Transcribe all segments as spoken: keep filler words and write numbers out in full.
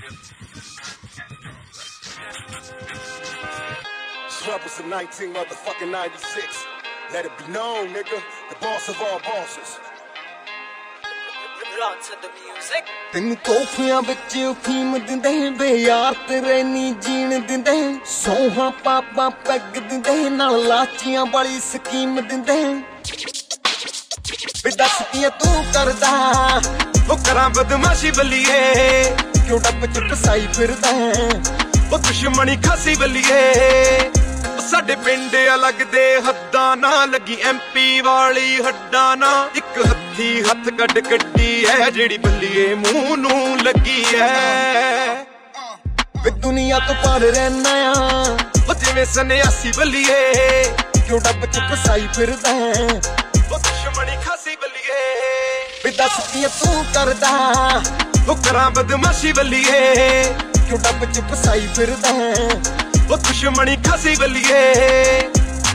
Troubles of nineteen motherfucking ninety-six. Let it be known, nigga, the boss of all bosses. Run to the music. ਤੈਨੂੰ ਕੋਫੀਆਂ ਵਿੱਚ ਫੀਮ ਦਿੰਦੇ ਬੇ ਯਾਰ ਤੇਰੇ ਨੀ ਜੀਣ ਦਿੰਦੇ ਸੋਹਾਂ ਪਾਪਾ ਪੈਗ ਦਿੰਦੇ ਨਾਲ ਲਾਚੀਆਂ ਵਾਲੀ ਸਕੀਮ ਦਿੰਦੇ ਵੇ ਦੱਸ ਕੀ ਤੂੰ ਕਰਦਾ ਉਹ ਕਰਾਂ ਬਦਮਾਸ਼ੀ ਬੱਲੀਏ ਕਿਉਂ ਡੱਬ ਚ ਫਸਾਈ ਫਿਰਦਾ ਉਹ ਦੁਸ਼ਮਣੀ ਖਾਸੀ ਬੱਲੀਏ ਸਾਡੇ ਪਿੰਡ ਅਲੱਗ ਦੇ ਹੱਦਾਂ ਨਾ ਲੱਗੀ ਐਮਪੀ ਵਾਲੀ ਹੱਡਾਂ ਨਾ ਇੱਕ ਹੱਥੀ ਹੱਥ ਕੱਢ ਕੱਢੀ ਐ ਜਿਹੜੀ ਬੱਲੀਏ ਮੂੰਹ ਨੂੰ ਲੱਗੀ ਐ ਵੇ ਦੁਨੀਆ ਤੋਂ ਪਾਰ ਰਹਿਣਾ ਆ ਉਹ ਜਿਵੇਂ ਸੰਨਿਆਸੀ ਬੱਲੀਏ ਕਿਉਂ ਡੱਬ ਚ ਫਸਾਈ ਫਿਰਦਾ ਉਹ ਦੁਸ਼ਮਣੀ ਖਾਸੀ ਬੱਲੀਏ ਵੇ ਦੱਸ ਕੀ ਤੂੰ ਕਰਦਾ ਉਹ ਕਰਾਂ ਬਦਮਾਸ਼ੀ ਬੱਲੀਏ ਕਿਉਂ ਡੱਬ ਚ ਫਸਾਈ ਫਿਰਦਾ ਉਹ ਦੁਸ਼ਮਣੀ ਖਾਸੀ ਬੱਲੀਏ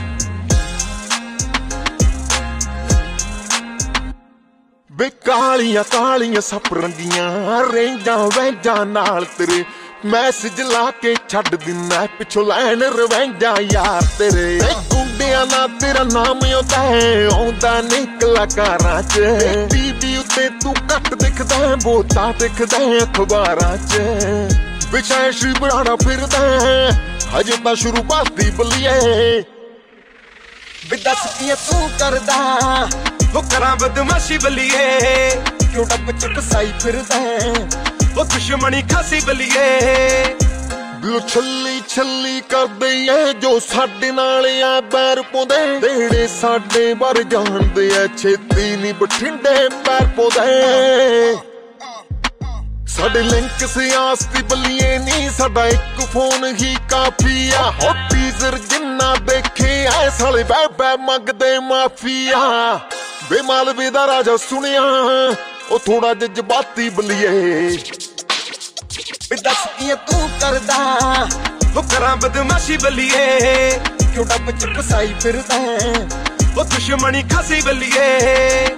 ਵੇ ਕਾਲੀਆਂ ਕਾਲੀਆਂ ਸੱਪ ਰੰਗੀਆਂ ਰੇਂਜਾਂ ਵੈਂਜਾਂ ਨਾਲ ਤੇਰੇ ਮੈਸੇਜ ਲਾ ਕੇ ਛੱਡ ਦਿਨਾ ਪਿੱਛੋਂ ਲੈਣ ਰਵੈਂਜਾਂ ਯਾਰ ਤੇਰੇ ਗੁੰਡਿਆਂ ਨਾਲ ਤੇਰਾ ਨਾਮ ਆਉਂਦਾ ਹੈ ਆਉਂਦਾ ਨੀ ਕਲਾਕਾਰਾਂ ਚ ਟੀਵੀ ਉੱਤੇ ਤੂੰ ਘੱਟ ਦਿਖਦਾ ਬਹੁਤਾ ਦਿਖਦਾ ਅਖਬਾਰਾਂ ਚ ਵਿਸ਼ੇਸ਼ ਬਣਾਉਣਾ ਫਿਰਦਾ ਹਜੇ ਤਾਂ ਸ਼ੁਰੂਆਤੀ ਬੱਲੀਏ ਵੇ ਦੱਸ ਕੀ ਤੂੰ ਕਰਦਾ ਉਹ ਕਰਾਂ ਬਦਮਾਸ਼ੀ ਬੱਲੀਏ ਕਿਉਂ ਡੱਬ ਚ ਫਸਾਈ ਫਿਰਦਾ ਉਹ ਦੁਸ਼ਮਣੀ ਖਾਸੀ ਬੱਲੀਏ ਬਿਲੋ ਛੱਲੀ ਛੱਲੀ ਕਰਦੇ ਐ ਜੋ ਸਾਡੇ ਨਾਲ ਆ ਬੈਰ ਪਾਉਂਦੇ ਜਿਹੜੇ ਸਾਡੇ ਬਾਰੇ ਜਾਣਦੇ ਐ ਛੇਤੀ ਨੀ ਬਠਿੰਡੇ ਪੈਰ ਪਾਉਂਦੇ ਸਾਡੇ ਲਿੰਕ ਸਿਆਸਤੀ ਬੱਲੀਏ ਨੀ ਸਾਡਾ ਇੱਕ ਫੋਨ ਹੀ ਕਾਫੀ ਆ ਹੋ ਟੀਜ਼ਰ ਜਿੰਨਾ ਦੇਖੇ ਐ ਸਾਲੇ ਬੈ ਬੈ ਮੰਗਦੇ ਮਾਫੀਆ ਵੇ ਮਾਲਵੇ ਦਾ ਰਾਜਾ ਸੁਣਿਆ ਉਹ ਥੋੜਾ ਜਜ਼ਬਾਤੀ ਬੱਲੀਏ ਵੇ ਦੱਸ ਕੀ ਤੂੰ ਕਰਦਾ ਉਹ ਕਰਾਂ ਬਦਮਾਸ਼ੀ ਬੱਲੀਏ ਕਿਉਂ ਡੱਬ ਚ ਫਸਾਈ ਫਿਰਦਾ ਉਹ ਦੁਸ਼ਮਣੀ ਖਾਸੀ ਬੱਲੀਏ